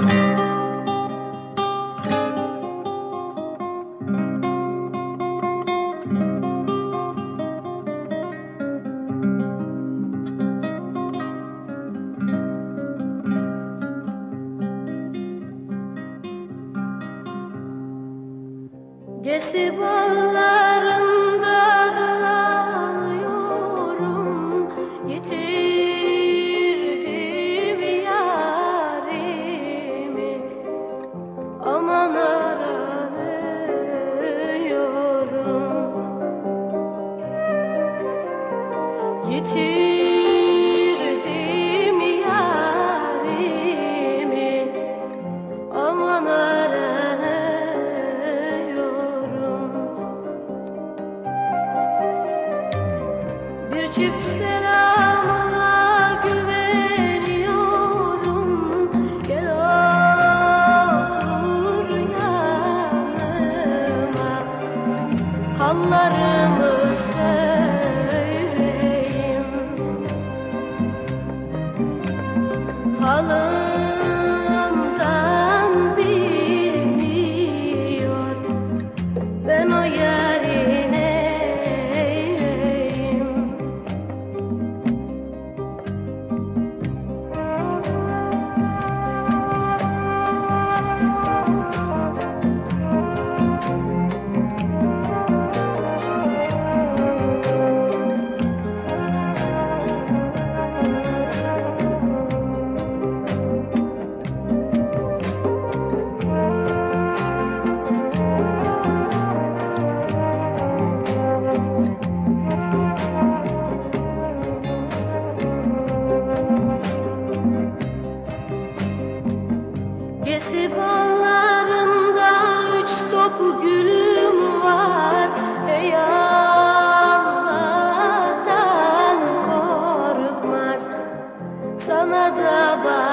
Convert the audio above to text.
Gezi bağlarında dolanıyorum, yitirdim yarimi, aman aranıyorum. Yitirdim yarimi, aman aranıyorum. Bir çift selamına güveniyorum, gel otur yanıma, hallarımı söyleyeyim. Halımdan bilmiyor, ben o yarine Gezi bağlarında 3 top gülüm var, ey Allah'tan korkmaz, sana da bak.